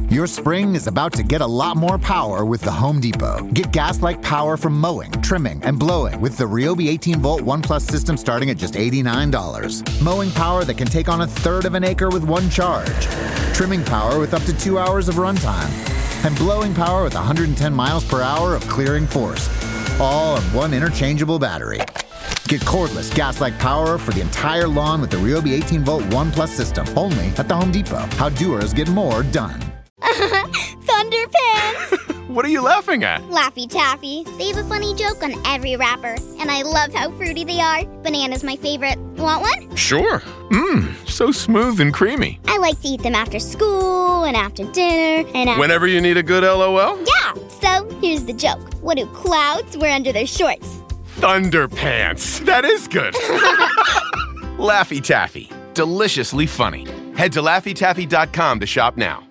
Your spring is about to get a lot more power with the Home Depot. Get gas-like power from mowing, trimming, and blowing with the Ryobi 18-volt ONE+ system starting at just $89. Mowing power that can take on a third of an acre with one charge. Trimming power with up to 2 hours of runtime. And blowing power with 110 miles per hour of clearing force. All on one interchangeable battery. Get cordless gas-like power for the entire lawn with the Ryobi 18-volt ONE+ system. Only at the Home Depot. How doers get more done. Thunderpants! What are you laughing at? Laffy Taffy. They have a funny joke on every wrapper, and I love how fruity they are. Banana's my favorite. Want one? Sure. So smooth and creamy. I like to eat them after school and after dinner and Whenever you need a good LOL? Yeah, so here's the joke. What do clouds wear under their shorts? Thunderpants. That is good. Laffy Taffy. Deliciously funny. Head to LaffyTaffy.com to shop now.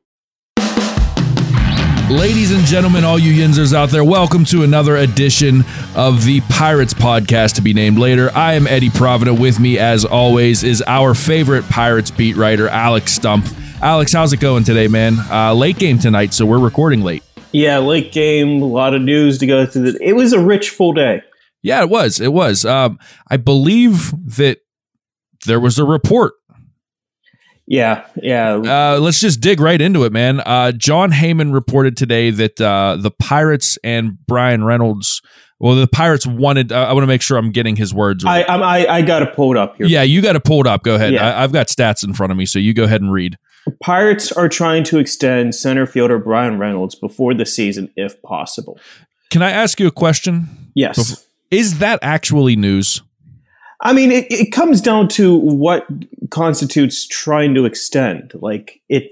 Ladies and gentlemen, all you Yinzers out there, welcome to another edition of the Pirates Podcast, to be named later. I am Eddie Provident. With me, as always, is our favorite Pirates beat writer, Alex Stump. Alex, how's it going today, man? Late game tonight, so we're recording late. Yeah, late game, a lot of news to go through. It was a rich, full day. Yeah, it was. It was. I believe that there was a report. Yeah. Let's just dig right into it, man. Jon Heyman reported today that the Pirates and Bryan Reynolds, the Pirates wanted, I want to make sure I'm getting his words right. I got to pull it up here. Yeah, you got to pull it up. Go ahead. Yeah. I've got stats in front of me, so you go ahead and read. Pirates are trying to extend center fielder Bryan Reynolds before the season, if possible. Can I ask you a question? Yes. Is that actually news? I mean, it comes down to what constitutes trying to extend. Like, if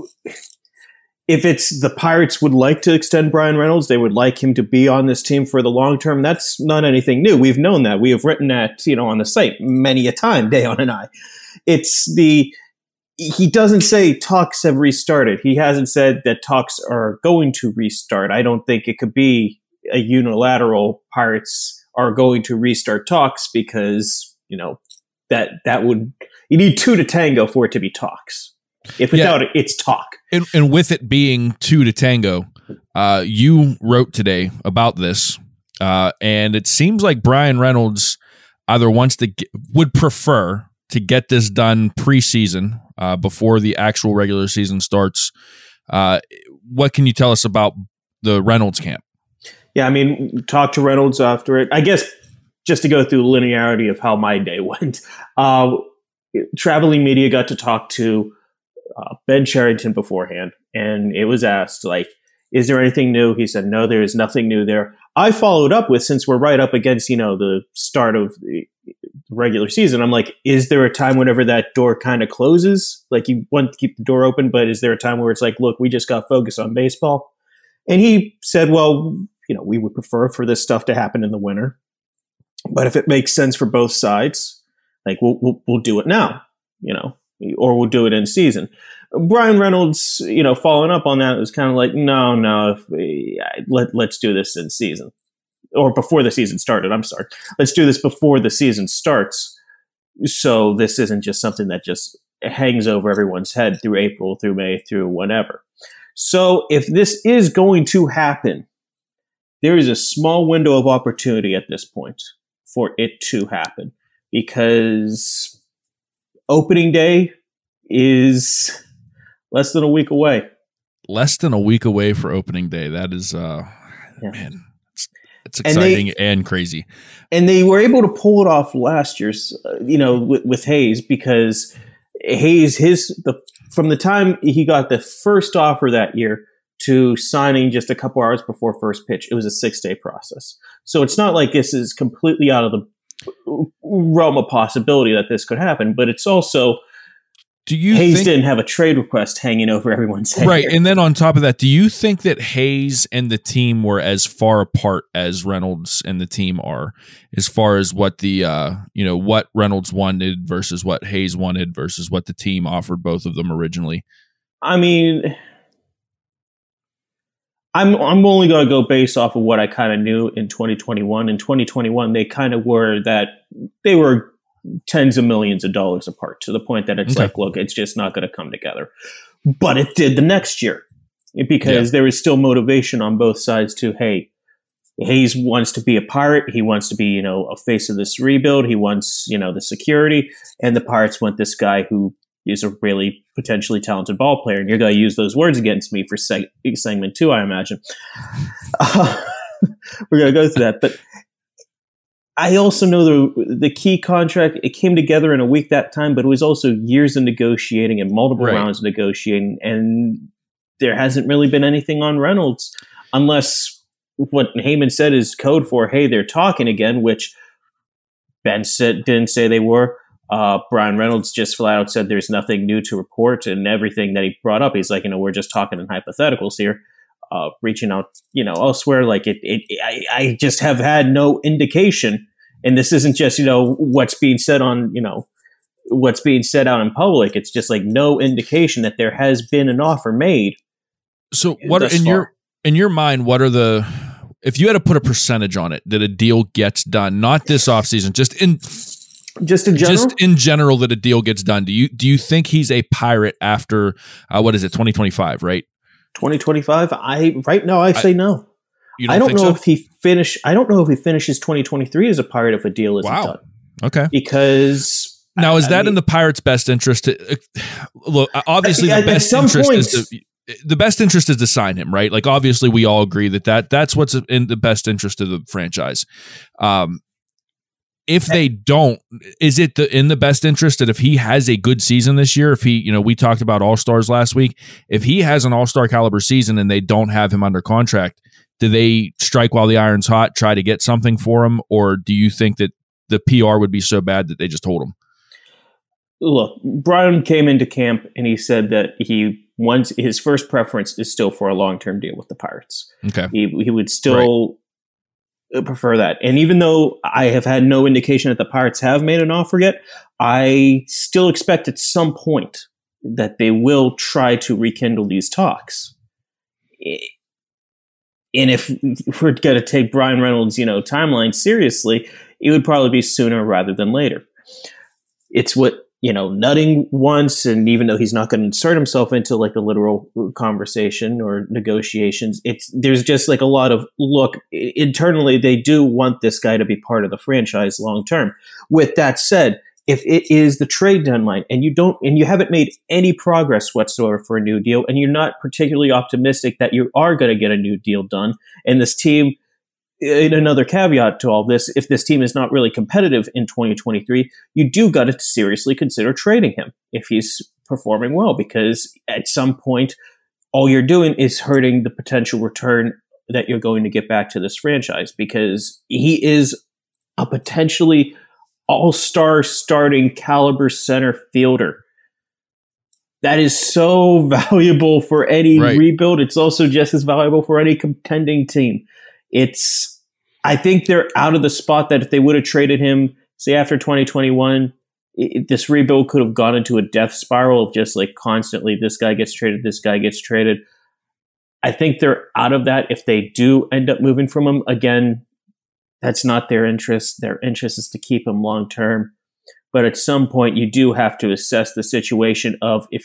it's the Pirates would like to extend Bryan Reynolds, they would like him to be on this team for the long term. That's not anything new. We've known that. We have written that, on the site many a time, Dayon and I. He doesn't say talks have restarted. He hasn't said that talks are going to restart. I don't think it could be a unilateral Pirates are going to restart talks because, that would, you need two to tango for it to be talks. If without it, it's talk. And with it being two to tango, you wrote today about this, and it seems like Bryan Reynolds either would prefer to get this done preseason before the actual regular season starts. What can you tell us about the Reynolds camp? Yeah, I mean, talk to Reynolds after it. I guess just to go through the linearity of how my day went. Traveling media got to talk to Ben Cherington beforehand, and it was asked, is there anything new? He said, no, there is nothing new there. I followed up with, since we're right up against, the start of the regular season, I'm like, is there a time whenever that door kind of closes? Like, you want to keep the door open, but is there a time where it's like, look, we just got focused on baseball? And he said, well, we would prefer for this stuff to happen in the winter, but if it makes sense for both sides, we'll do it now, or we'll do it in season. Bryan Reynolds, following up on that, was kind of like, no, let's do this in season, or before the season started. I'm sorry, let's do this before the season starts, so this isn't just something that just hangs over everyone's head through April, through May, through whenever. So if this is going to happen, there is a small window of opportunity at this point for it to happen, because opening day is less than a week away. Less than a week away for opening day. That is, man, it's exciting and crazy. And they were able to pull it off last year's, with Hayes, because Hayes, from the time he got the first offer that year to signing just a couple hours before first pitch, it was a 6-day process. So it's not like this is completely out of the realm of possibility that this could happen, but it's also, Hayes didn't have a trade request hanging over everyone's head. Right. And then on top of that, do you think that Hayes and the team were as far apart as Reynolds and the team are, as far as what the, what Reynolds wanted versus what Hayes wanted versus what the team offered both of them originally? I mean, I'm only going to go based off of what I kind of knew in 2021. In 2021, they kind of were they were tens of millions of dollars apart, to the point that it's like, look, it's just not going to come together. but it did the next year because there was still motivation on both sides to, hey, Hayes wants to be a Pirate. He wants to be, a face of this rebuild. He wants, the security. And the Pirates want this guy who is a really potentially talented ball player. And you're going to use those words against me for segment 2, I imagine. We're going to go through that. But I also know the key contract, it came together in a week that time, but it was also years of negotiating and multiple rounds of negotiating. And there hasn't really been anything on Reynolds unless what Heyman said is code for, hey, they're talking again, which Ben didn't say they were. Brian Reynolds just flat out said there's nothing new to report, and everything that he brought up, he's like, we're just talking in hypotheticals here, reaching out, elsewhere. Like I just have had no indication, and this isn't just, what's being said on, what's being said out in public. It's just like no indication that there has been an offer made. So what in your mind, what are if you had to put a percentage on it that a deal gets done, not this offseason, just in general that a deal gets done, do you think he's a Pirate after 2025, right? 2025? Right now I say no. I don't know if he finishes 2023 as a Pirate if a deal isn't done. Okay. Because now is that in the Pirates' best interest? Look, obviously the best interest the best interest is to sign him, right? Like, obviously, we all agree that's what's in the best interest of the franchise. If they don't, is it in the best interest that if he has a good season this year, if he, we talked about All-Stars last week, if he has an All-Star caliber season and they don't have him under contract, do they strike while the iron's hot, try to get something for him, or do you think that the PR would be so bad that they just hold him? Look, Brian came into camp and he said that his first preference is still for a long-term deal with the Pirates. Okay. He would still prefer that. And even though I have had no indication that the Pirates have made an offer yet, I still expect at some point that they will try to rekindle these talks. And if we're going to take Brian Reynolds, timeline seriously, it would probably be sooner rather than later. It's what Nutting wants, and even though he's not going to insert himself into like a literal conversation or negotiations, there's just like a lot of look internally. They do want this guy to be part of the franchise long term. With that said, if it is the trade deadline and you haven't made any progress whatsoever for a new deal, and you're not particularly optimistic that you are going to get a new deal done, and this team. In another caveat to all this, if this team is not really competitive in 2023, you do got to seriously consider trading him if he's performing well, because at some point, all you're doing is hurting the potential return that you're going to get back to this franchise, because he is a potentially all-star starting caliber center fielder. That is so valuable for any rebuild. It's also just as valuable for any contending team. I think they're out of the spot that if they would have traded him, say after 2021, this rebuild could have gone into a death spiral of just like constantly, this guy gets traded, this guy gets traded. I think they're out of that. If they do end up moving from him, again, that's not their interest. Their interest is to keep him long term. But at some point, you do have to assess the situation of if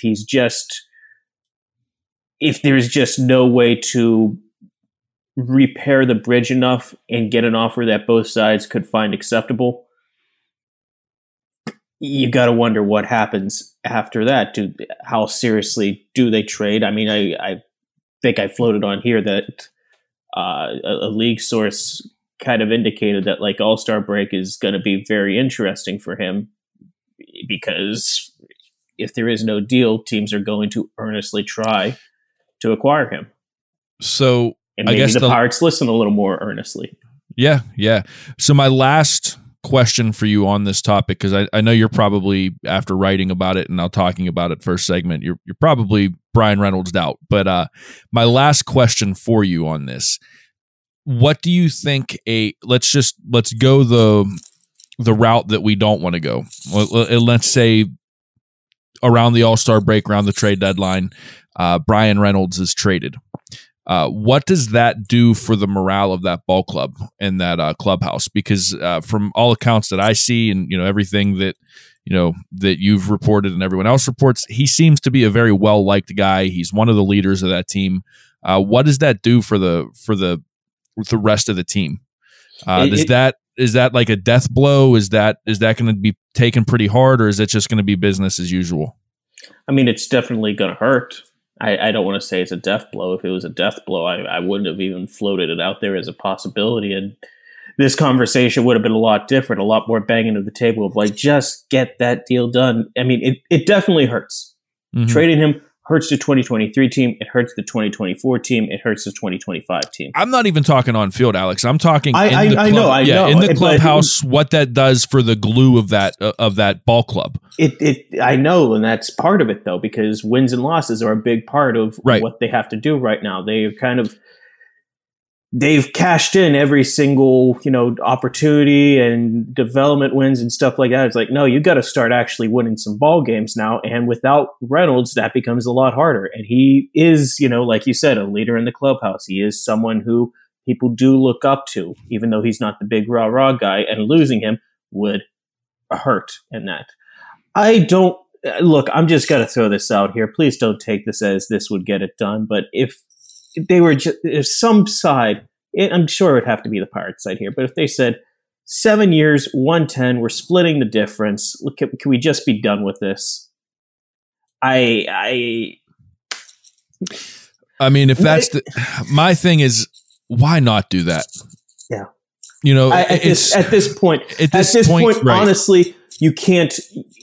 there's just no way to repair the bridge enough and get an offer that both sides could find acceptable, you got to wonder what happens after that. How seriously do they trade? I mean, I think I floated on here that a league source kind of indicated that like All-Star break is going to be very interesting for him, because if there is no deal, teams are going to earnestly try to acquire him. So and maybe the Pirates listen a little more earnestly. Yeah. So my last question for you on this topic, because I know you're probably, after writing about it and now talking about it first segment, you're probably Brian Reynolds out. But my last question for you on this: what do you think? Let's go the route that we don't want to go. Let's say around the All-Star break, around the trade deadline, Brian Reynolds is traded. What does that do for the morale of that ball club and that clubhouse? Because from all accounts that I see, and everything that that you've reported and everyone else reports. He seems to be a very well-liked guy. He's one of the leaders of that team. What does that do for the rest of the team? Is that like a death blow? Is that going to be taken pretty hard, or is it just going to be business as usual? I mean, it's definitely going to hurt. I don't want to say it's a death blow. If it was a death blow, I wouldn't have even floated it out there as a possibility. And this conversation would have been a lot different, a lot more banging of the table of like, just get that deal done. I mean, it definitely hurts. Mm-hmm. Trading him hurts the 2023 team. It hurts the 2024 team. It hurts the 2025 team. I'm not even talking on field, Alex. I'm talking I know. in the clubhouse, what that does for the glue of that ball club. I know, and that's part of it though, because wins and losses are a big part of what they have to do right now. They've cashed in every single, opportunity and development wins and stuff like that. It's like, no, you got to start actually winning some ball games now. And without Reynolds, that becomes a lot harder. And he is, like you said, a leader in the clubhouse. He is someone who people do look up to, even though he's not the big rah-rah guy, and losing him would hurt in that. I'm just going to throw this out here. Please don't take this as this would get it done. But if they were if some side, I'm sure it would have to be the Pirates side here, but if they said 7 years, 110, we're splitting the difference. Look, can we just be done with this? I mean, if that's my thing is, why not do that? Yeah. At this point, right. Honestly, you can't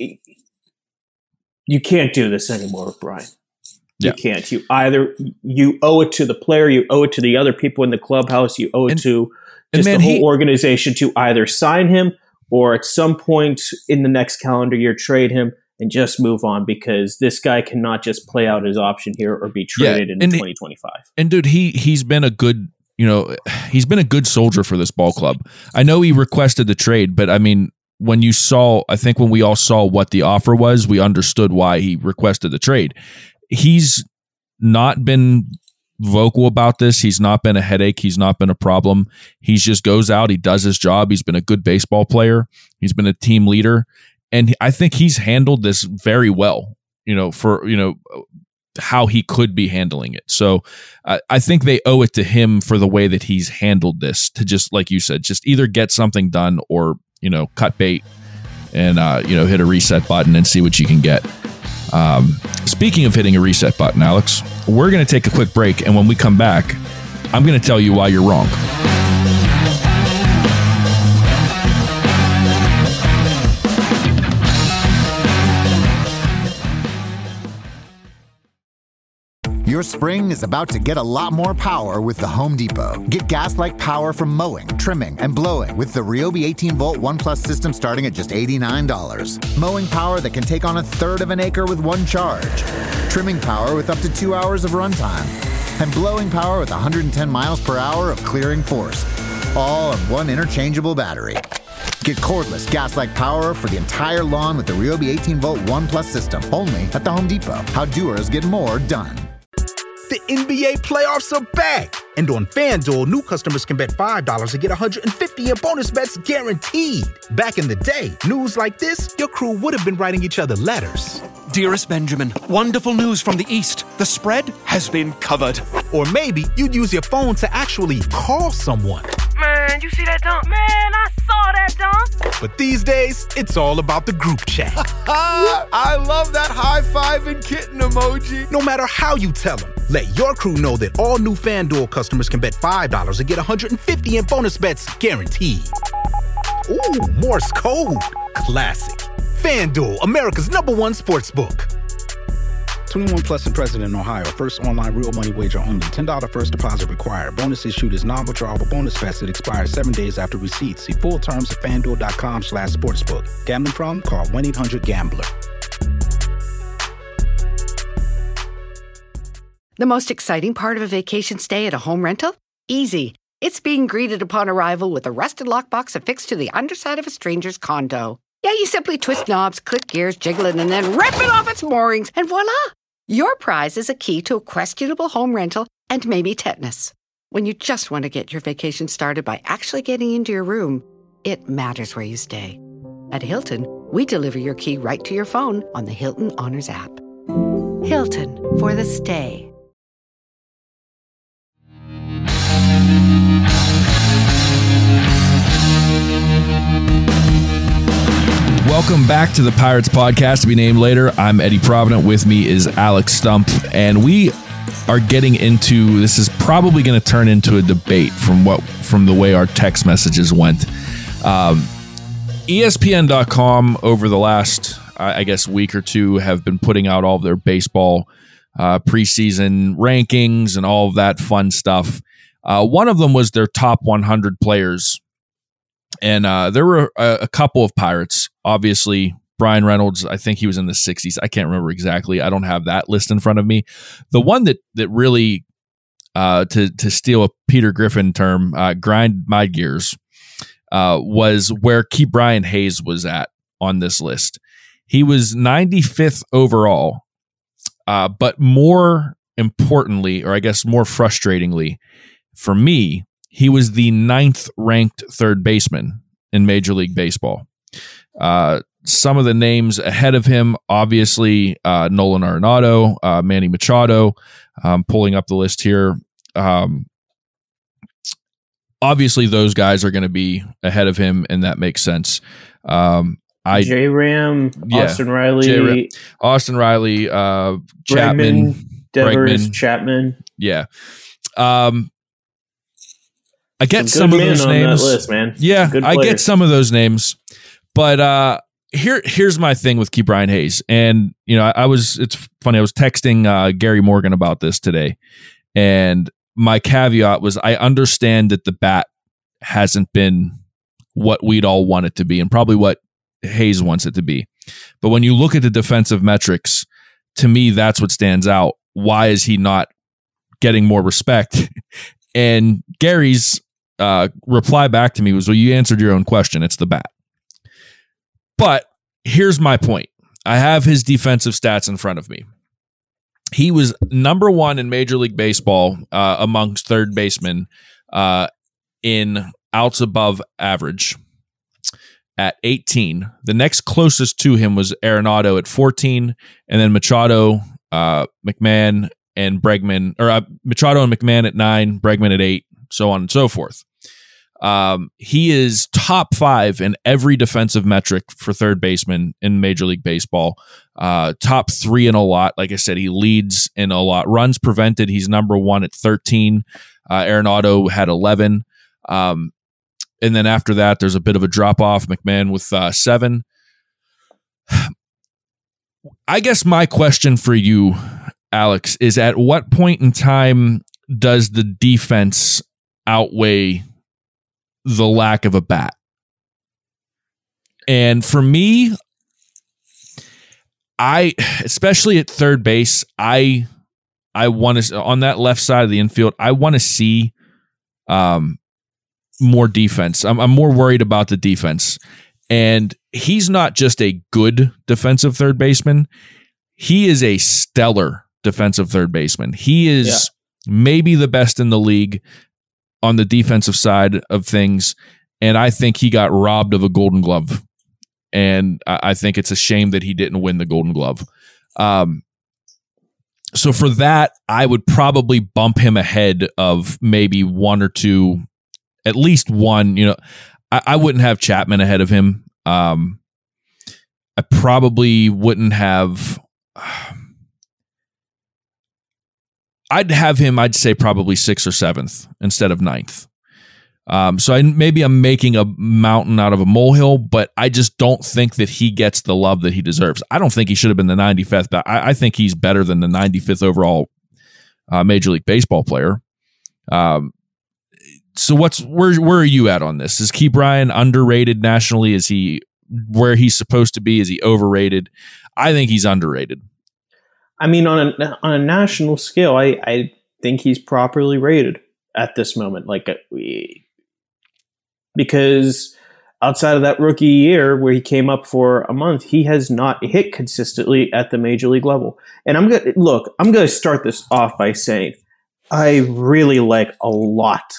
do this anymore, Brian. You can't. You owe it to the player, you owe it to the other people in the clubhouse, you owe it to the whole organization to either sign him or at some point in the next calendar year trade him and just move on, because this guy cannot just play out his option here or be traded in 2025. And dude, he's been a good soldier for this ball club. I know he requested the trade, but I mean, when we all saw what the offer was, we understood why he requested the trade. He's not been vocal about this. He's not been a headache. He's not been a problem. He just goes out. He does his job. He's been a good baseball player. He's been a team leader. And I think he's handled this very well, for how he could be handling it. So I think they owe it to him for the way that he's handled this, to just, like you said, just either get something done or, cut bait and, hit a reset button and see what you can get. Speaking of hitting a reset button, Alex, we're going to take a quick break, and when we come back, I'm going to tell you why you're wrong. Your spring is about to get a lot more power with the Home Depot. Get gas-like power from mowing, trimming, and blowing with the Ryobi 18-volt ONE+ system starting at just $89. Mowing power that can take on a third of an acre with one charge. Trimming power with up to 2 hours of runtime. And blowing power with 110 miles per hour of clearing force. All on one interchangeable battery. Get cordless gas-like power for the entire lawn with the Ryobi 18-volt ONE+ system. Only at the Home Depot. How doers get more done. The NBA playoffs are back. And on FanDuel, new customers can bet $5 and get $150 in bonus bets guaranteed. Back in the day, news like this, your crew would have been writing each other letters. Dearest Benjamin, wonderful news from the East. The spread has been covered. Or maybe you'd use your phone to actually call someone. Man, you see that dunk? Man, I saw that dunk. But these days, it's all about the group chat. I love that high five and kitten emoji. No matter how you tell them, let your crew know that all new FanDuel customers can bet $5 and get $150 in bonus bets guaranteed. Ooh, Morse code. Classic. FanDuel, America's #1 sportsbook. 21 plus and present in Ohio. First online real money wager only. $10 first deposit required. Bonus issued is non-withdrawable bonus vest that expires 7 days after receipt. See full terms at FanDuel.com/sportsbook. Gambling problem? Call 1-800-GAMBLER. The most exciting part of a vacation stay at a home rental? Easy. It's being greeted upon arrival with a rusted lockbox affixed to the underside of a stranger's condo. Yeah, you simply twist knobs, click gears, jiggle it, and then rip it off its moorings, and voila! Your prize is a key to a questionable home rental and maybe tetanus. When you just want to get your vacation started by actually getting into your room, it matters where you stay. At Hilton, we deliver your key right to your phone on the Hilton Honors app. Hilton, for the stay. Welcome back to the Pirates Podcast, to be named later. I'm Eddie Provident. With me is Alex Stump, and we are getting into, this is probably going to turn into a debate from the way our text messages went. ESPN.com over the last, I guess, week or two have been putting out all of their baseball preseason rankings and all of that fun stuff. One of them was their top 100 players. And there were a couple of Pirates. Obviously, Brian Reynolds, I think he was in the 60s. I can't remember exactly. I don't have that list in front of me. The one that really, to steal a Peter Griffin term, grind my gears, was where Ke'Bryan Hayes was at on this list. He was 95th overall, but more importantly, or I guess more frustratingly for me, he was the 9th ranked third baseman in Major League Baseball. Some of the names ahead of him, obviously, Nolan Arenado, Manny Machado. Pulling up the list here. Obviously, those guys are going to be ahead of him, and that makes sense. J-Ram, yeah, Austin Riley, Chapman, Devers, Bregman. Chapman. Yeah. I get some of those names. On that list, man. Yeah, I get some of those names. But here's my thing with Ke'Bryan Hayes. And, you know, it's funny, I was texting Gary Morgan about this today. And my caveat was, I understand that the bat hasn't been what we'd all want it to be, and probably what Hayes wants it to be. But when you look at the defensive metrics, to me, that's what stands out. Why is he not getting more respect? And Gary's reply back to me was, well, you answered your own question. It's the bat. But here's my point. I have his defensive stats in front of me. He was number 1 in Major League Baseball amongst third basemen in outs above average at 18. The next closest to him was Arenado at 14, and then Machado, McMahon, and Bregman, or Machado and McMahon at 9, Bregman at 8, so on and so forth. He is top 5 in every defensive metric for third baseman in Major League Baseball. Top 3 in a lot. Like I said, he leads in a lot. Runs prevented, he's number 1 at 13. Arenado had 11. And then after that, there's a bit of a drop off. McMahon with 7. I guess my question for you, Alex, is at what point in time does the defense outweigh the lack of a bat? And for me, especially at third base, I want to, on that left side of the infield, I want to see more defense. I'm more worried about the defense. And he's not just a good defensive third baseman. He is a stellar defensive third baseman. He is maybe the best in the league on the defensive side of things. And I think he got robbed of a Golden Glove. And I think it's a shame that he didn't win the Golden Glove. So for that, I would probably bump him ahead of maybe 1 or 2, at least 1. You know, I wouldn't have Chapman ahead of him. I probably wouldn't have. I'd have him, I'd say probably 6th or 7th instead of 9th. So I'm making a mountain out of a molehill, but I just don't think that he gets the love that he deserves. I don't think he should have been the 95th, but I think he's better than the 95th overall Major League Baseball player. So where are you at on this? Is Ke'Bryan underrated nationally? Is he where he's supposed to be? Is he overrated? I think he's underrated. I mean, on a national scale, I think he's properly rated at this moment. Because outside of that rookie year where he came up for a month, he has not hit consistently at the major league level. And I'm going to start this off by saying I really like a lot,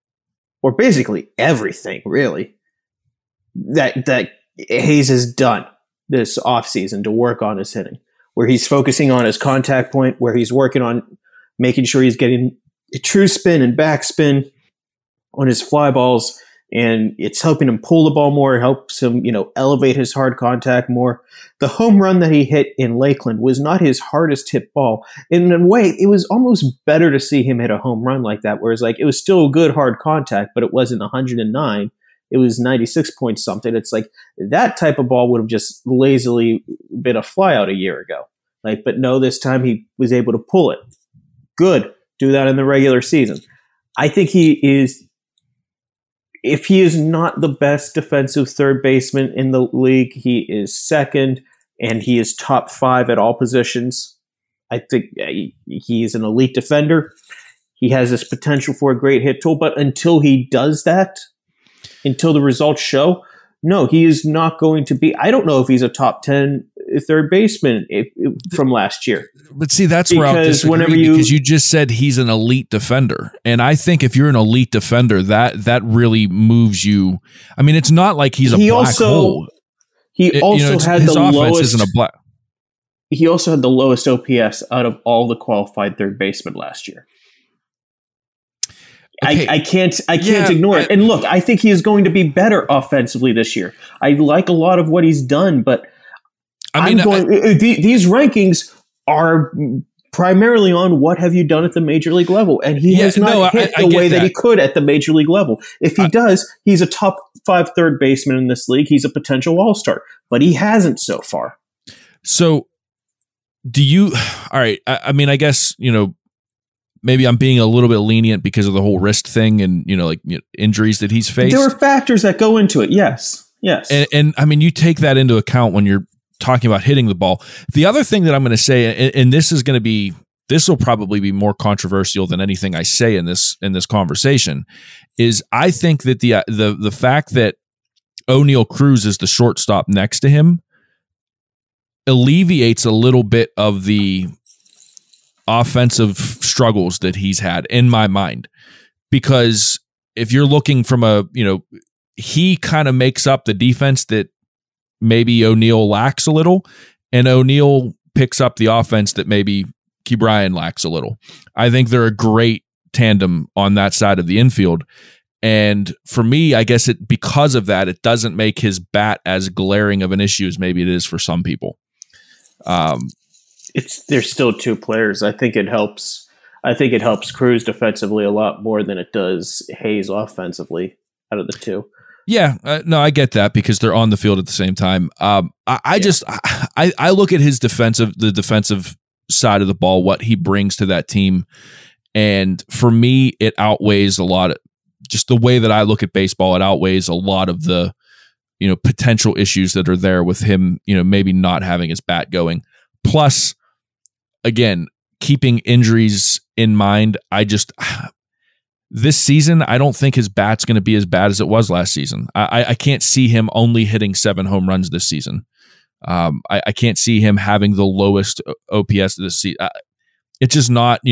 or basically everything, really, that Hayes has done this offseason to work on his hitting, where he's focusing on his contact point, where he's working on making sure he's getting a true spin and backspin on his fly balls, and it's helping him pull the ball more, helps him, elevate his hard contact more. The home run that he hit in Lakeland was not his hardest hit ball. In a way, it was almost better to see him hit a home run like that, whereas it was still a good hard contact, but it wasn't 109. It was 96 point something. It's like that type of ball would have just lazily been a flyout a year ago. But no, this time he was able to pull it. Good. Do that in the regular season. I think he is, if he is not the best defensive third baseman in the league, he is second, and he is top 5 at all positions. I think he is an elite defender. He has this potential for a great hit tool, but until he does that, until the results show, no, he is not going to be. I don't know if he's a top 10 third baseman from last year. But see, that's where I'll disagree, because you just said he's an elite defender. And I think if you're an elite defender, that really moves you. I mean, it's not like he's a black hole. He also had his the offense lowest. Isn't a black. He also had the lowest OPS out of all the qualified third basemen last year. Okay. I can't ignore it. And look, I think he is going to be better offensively this year. I like a lot of what he's done, but these rankings are primarily on what have you done at the major league level, and he has not hit the way that he could at the major league level. If he does, he's a top 5 third baseman in this league. He's a potential all-star, but he hasn't so far. So, do you? All right. I mean, I guess maybe I'm being a little bit lenient because of the whole wrist thing and, injuries that he's faced. There are factors that go into it. Yes. And I mean, you take that into account when you're talking about hitting the ball. The other thing that I'm going to say, and this will probably be more controversial than anything I say in this conversation, is I think that the fact that O'Neal Cruz is the shortstop next to him alleviates a little bit of the offensive struggles that he's had in my mind, because if you're looking from he kind of makes up the defense that maybe O'Neal lacks a little, and O'Neal picks up the offense that maybe Ke'Bryan lacks a little. I think they're a great tandem on that side of the infield. And for me, I guess because of that, it doesn't make his bat as glaring of an issue as maybe it is for some people. There's still 2 players. I think it helps Cruz defensively a lot more than it does Hayes offensively out of the 2. Yeah, no, I get that because they're on the field at the same time. I look at the defensive side of the ball, what he brings to that team, and for me, it outweighs a lot. Just the way that I look at baseball, it outweighs a lot of the potential issues that are there with him. Maybe not having his bat going. Plus, again, keeping injuries in mind, this season, I don't think his bat's going to be as bad as it was last season. I can't see him only hitting 7 home runs this season. I can't see him having the lowest OPS this season. It's just not,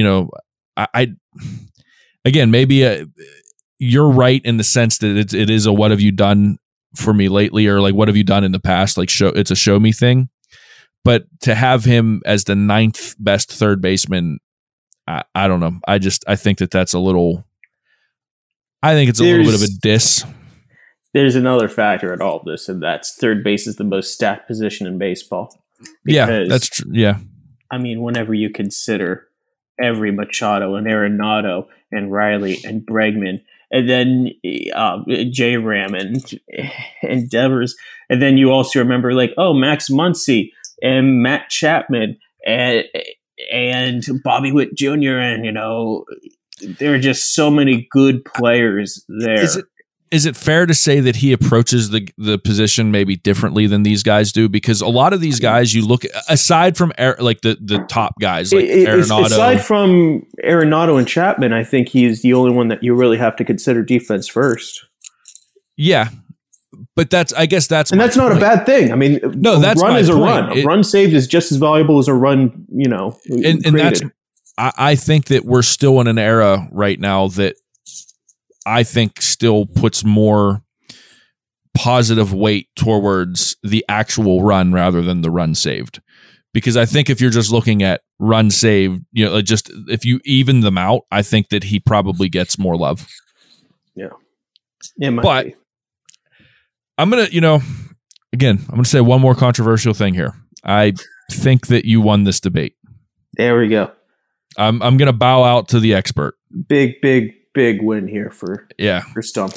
again, maybe you're right in the sense that it is a what have you done for me lately, or like what have you done in the past? It's a show me thing. But to have him as the 9th best third baseman, I don't know. I think that's a little. I think it's a little bit of a diss. There's another factor in all of this, and that's third base is the most stacked position in baseball. Yeah, that's true. Yeah. I mean, whenever you consider every Machado and Arenado and Riley and Bregman, and then J-Ram and Devers, and then you also remember Max Muncy and Matt Chapman and Bobby Witt Jr. and there are just so many good players there. Is it fair to say that he approaches the position maybe differently than these guys do? Because a lot of these guys, you look aside from the top guys like Arenado. Aside from Arenado and Chapman, I think he's the only one that you really have to consider defense first. Yeah. But that's not a bad thing. I mean, no, that's run my is a point. run. A run saved is just as valuable as a run, and that's. I think that we're still in an era right now that I think still puts more positive weight towards the actual run rather than the run saved. Because I think if you're just looking at run saved, just if you even them out, I think that he probably gets more love. Yeah. But I'm going to, again, I'm going to say one more controversial thing here. I think that you won this debate. There we go. I'm going to bow out to the expert. Big win here for Stump.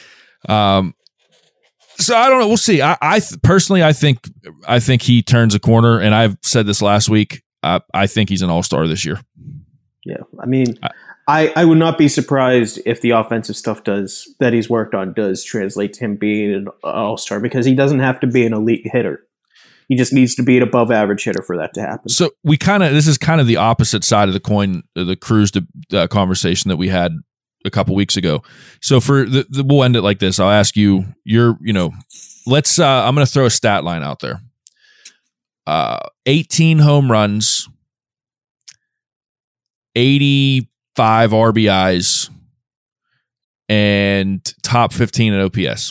So I don't know. We'll see. I personally, I think he turns a corner, and I've said this last week. I think he's an all-star this year. Yeah, I mean, I would not be surprised if the offensive stuff that he's worked on does translate to him being an all-star, because he doesn't have to be an elite hitter. He just needs to be an above-average hitter for that to happen. So this is kind of the opposite side of the coin, the Cruz conversation that we had a couple weeks ago. So we'll end it like this. I'll ask you, let's, I'm going to throw a stat line out there. 18 home runs, 85 RBIs, and top 15 at OPS.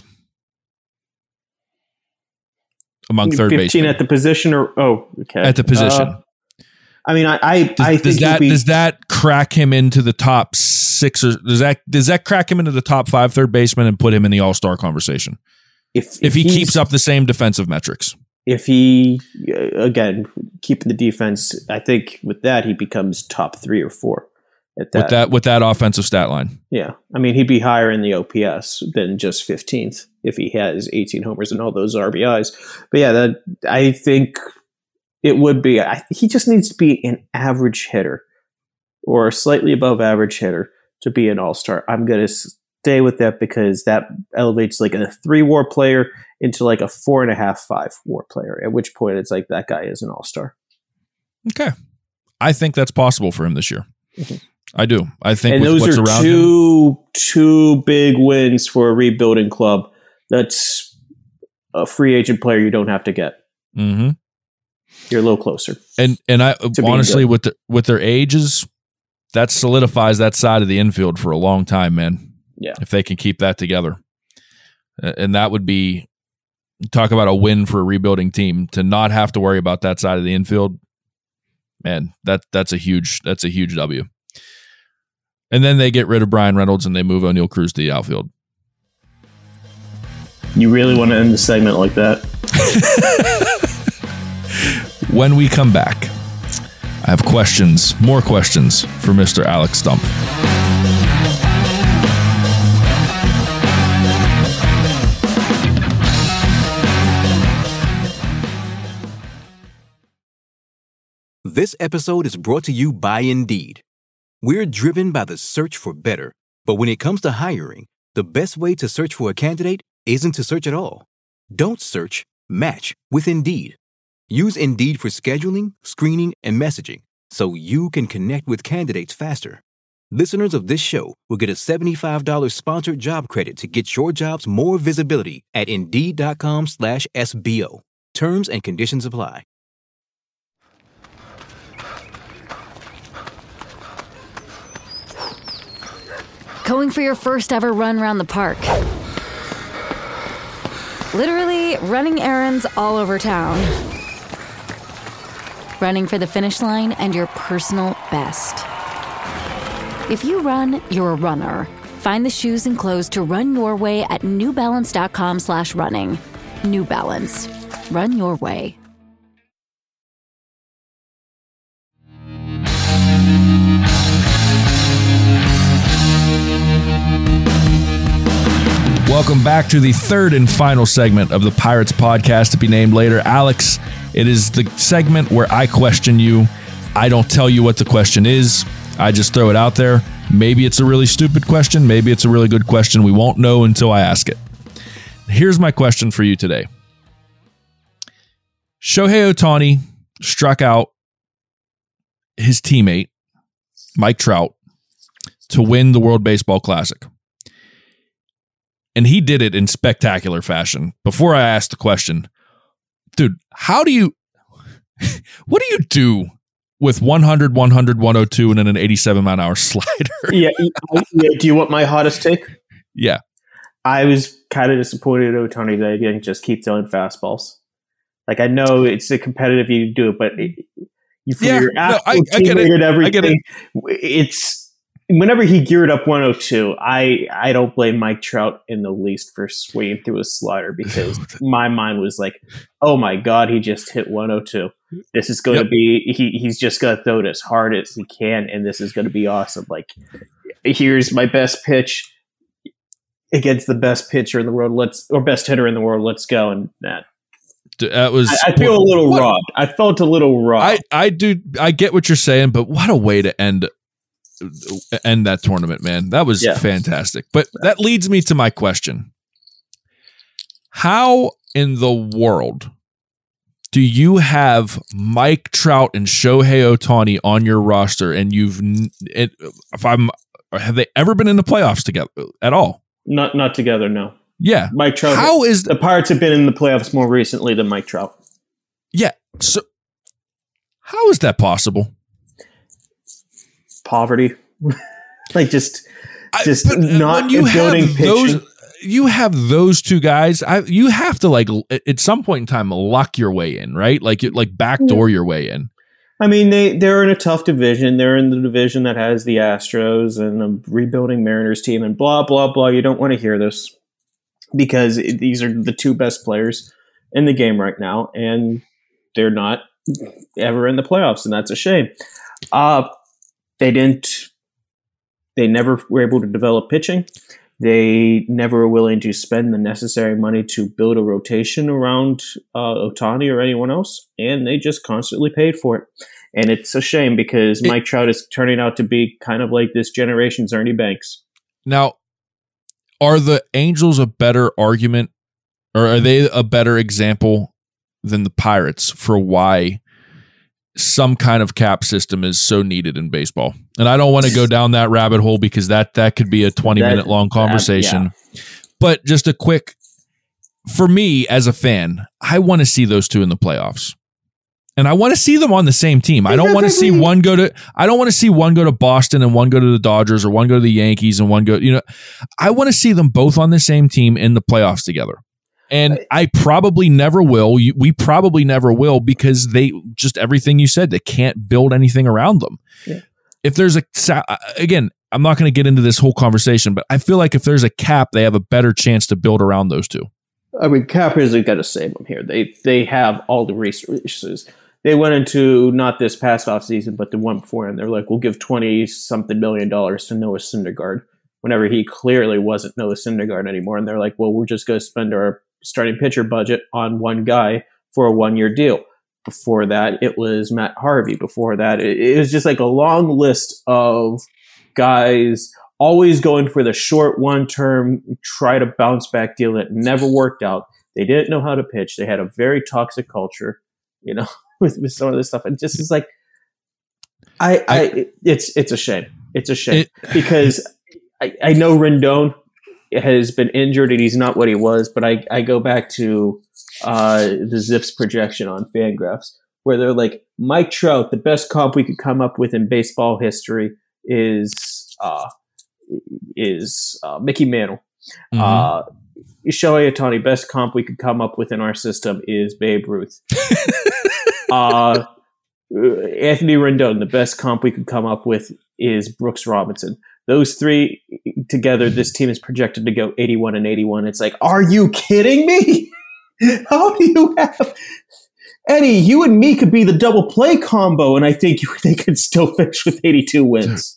Among third 15 basemen. at the position At the position. I mean, I think does that crack him into the top 6, or does that crack him into the top 5 third baseman and put him in the all-star conversation? If he keeps up the same defensive metrics. If he, again, keeping the defense, I think with that he becomes top 3 or 4 at that. With that offensive stat line. Yeah. I mean, he'd be higher in the OPS than just 15th if he has 18 homers and all those RBIs. But yeah, I think it would be. He just needs to be an average hitter or a slightly above average hitter to be an all-star. I'm going to stay with that because that elevates like a 3 WAR player into like a 4.5, 5 WAR player, at which point it's like that guy is an all-star. Okay. I think that's possible for him this year. Mm-hmm. I do. I think and with those what's are around two big wins for a rebuilding club. That's a free agent player you don't have to get. Mm-hmm. You're a little closer. And I honestly, with their ages, that solidifies that side of the infield for a long time, man. Yeah. If they can keep that together. And that would be, talk about a win for a rebuilding team, to not have to worry about that side of the infield. Man, that's a huge W. And then they get rid of Brian Reynolds and they move O'Neal Cruz to the outfield. You really want to end the segment like that? When we come back, I have more questions for Mr. Alex Stump. This episode is brought to you by Indeed. We're driven by the search for better, but when it comes to hiring, the best way to search for a candidate isn't to search at all. Don't search, match with Indeed. Use Indeed for scheduling, screening, and messaging so you can connect with candidates faster. Listeners of this show will get a $75 sponsored job credit to get your jobs more visibility at Indeed.com/SBO. Terms and conditions apply. Going for your first ever run around the park. Literally running errands all over town. Running for the finish line and your personal best. If you run, you're a runner. Find the shoes and clothes to run your way at newbalance.com/running. New Balance. Run your way. Welcome back to the third and final segment of the Pirates podcast, to be named later. Alex, it is the segment where I question you. I don't tell you what the question is. I just throw it out there. Maybe it's a really stupid question. Maybe it's a really good question. We won't know until I ask it. Here's my question for you today. Shohei Ohtani struck out his teammate, Mike Trout, to win the World Baseball Classic. And he did it in spectacular fashion. Before I asked the question, dude, what do you do with 100, 100, 102, and then an 87-mile-an-hour slider? Yeah. Do you want my hottest take? Yeah. I was kind of disappointed in Ohtani that he didn't just keep throwing fastballs. Like, I know it's a competitive you do it, but you for your actual teammate and everything, it's whenever he geared up 102, I don't blame Mike Trout in the least for swinging through a slider, because my mind was like, oh my God, he just hit 102. This is going to be, he's just going to throw it as hard as he can, and this is going to be awesome. Like, here's my best pitch against the best pitcher in the world, or best hitter in the world, let's go. And that was, I feel a little robbed. I felt a little robbed. I get what you're saying, but what a way to end that tournament, man. That was fantastic. But that leads me to my question. How in the world do you have Mike Trout and Shohei Ohtani on your roster, and have they ever been in the playoffs together at all? Not together, no. Yeah. Mike Trout. The Pirates have been in the playoffs more recently than Mike Trout. Yeah. So how is that possible? Poverty. Like just not building pitching. You have those two guys. You have to, like, at some point in time, lock your way in, right? Like backdoor your way in. I mean, they're in a tough division. They're in the division that has the Astros and a rebuilding Mariners team and blah, blah, blah. You don't want to hear this, because these are the two best players in the game right now, and they're not ever in the playoffs, and that's a shame. They never were able to develop pitching. They never were willing to spend the necessary money to build a rotation around Ohtani or anyone else, and they just constantly paid for it. And it's a shame, because Mike Trout is turning out to be kind of like this generation's Ernie Banks. Now, are the Angels a better argument, or are they a better example than the Pirates for why some kind of cap system is so needed in baseball? And I don't want to go down that rabbit hole, because that could be a 20-minute long conversation. But just a quick, for me as a fan, I want to see those two in the playoffs. And I want to see them on the same team. I don't want to see one go to Boston and one go to the Dodgers, or one go to the Yankees and one go, I want to see them both on the same team in the playoffs together. And I probably never will. We probably never will, because they just, everything you said, they can't build anything around them. Yeah. If there's again, I'm not going to get into this whole conversation, but I feel like if there's a cap, they have a better chance to build around those two. I mean, cap isn't going to save them here. They have all the resources. They went into, not this past offseason, but the one before, and they're like, we'll give $20-something million to Noah Syndergaard, whenever he clearly wasn't Noah Syndergaard anymore. And they're like, well, we're just going to spend our starting pitcher budget on one guy for a 1-year deal. Before that, it was Matt Harvey. Before that, it was just like a long list of guys always going for the short one-term, try to bounce back deal that never worked out. They didn't know how to pitch. They had a very toxic culture, with some of this stuff. And just is like, it's a shame. It's a shame, because I know Rendon has been injured and he's not what he was, but I go back to the Zips projection on Fangraphs, where they're like, Mike Trout, the best comp we could come up with in baseball history is Mickey Mantle. Mm-hmm. Shohei Ohtani, best comp we could come up with in our system is Babe Ruth. Anthony Rendon, the best comp we could come up with is Brooks Robinson. Those three together, this team is projected to go 81-81. It's like, are you kidding me? How do you have Eddie? You and me could be the double play combo, and I think they could still finish with 82 wins.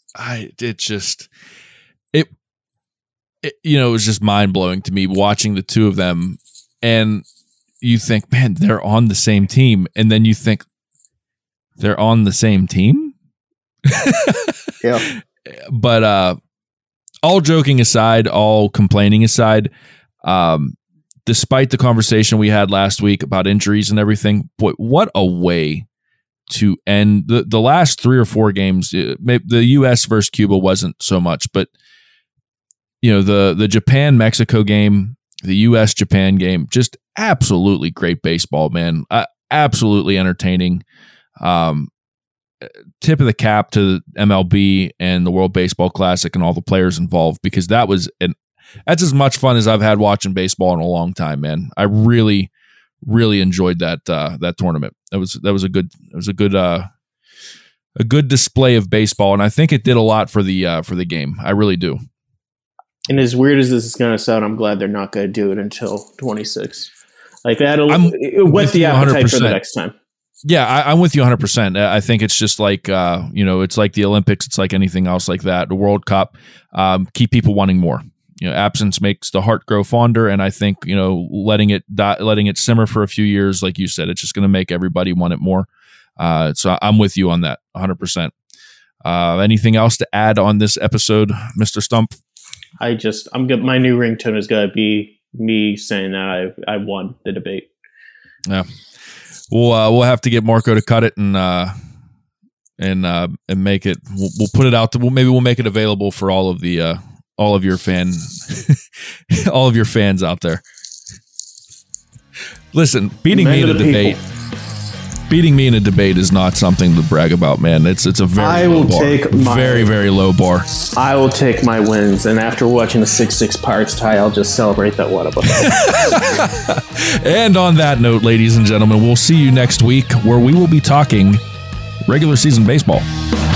It was just mind blowing to me watching the two of them, and you think, man, they're on the same team, and then you think they're on the same team. Yeah. But all joking aside, all complaining aside, despite the conversation we had last week about injuries and everything, boy, what a way to end the last 3 or 4 games. The U.S. versus Cuba wasn't so much, but the Japan-Mexico game, the U.S.-Japan game, just absolutely great baseball, man. Absolutely entertaining. Tip of the cap to MLB and the World Baseball Classic and all the players involved, because that was that's as much fun as I've had watching baseball in a long time, man. I really, really enjoyed that tournament. That was a good display of baseball, and I think it did a lot for the game. I really do. And as weird as this is going to sound, I'm glad they're not going to do it until 26. Like that'll whet the appetite 100%. For the next time. Yeah, I'm with you 100%. I think it's just like, it's like the Olympics. It's like anything else like that. The World Cup, keep people wanting more. Absence makes the heart grow fonder. And I think, letting it simmer for a few years, like you said, it's just going to make everybody want it more. So I'm with you on that 100%. Anything else to add on this episode, Mr. Stump? my new ringtone is going to be me saying that I won the debate. Yeah. We'll have to get Marco to cut it and make it. We'll put it out. Maybe we'll make it available for all of your fans out there. Listen, beating me in a debate is not something to brag about, man. It's a very very low bar. I will take my wins, and after watching the 6-6 Pirates tie, I'll just celebrate that one of them. And on that note, ladies and gentlemen, we'll see you next week where we will be talking regular season baseball.